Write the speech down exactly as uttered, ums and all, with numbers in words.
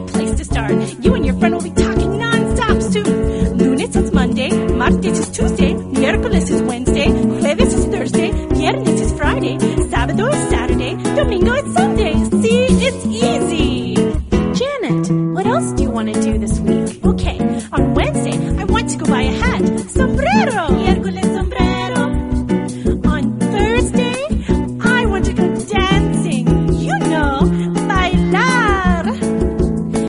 great place to start. You and your friend will be talking non-stop soon. Lunes is Monday, martes is Tuesday, miércoles is Wednesday, jueves is Thursday, viernes is Friday, sábado is Saturday, domingo is Sunday. See, it's easy. Janet, what else do you want to do this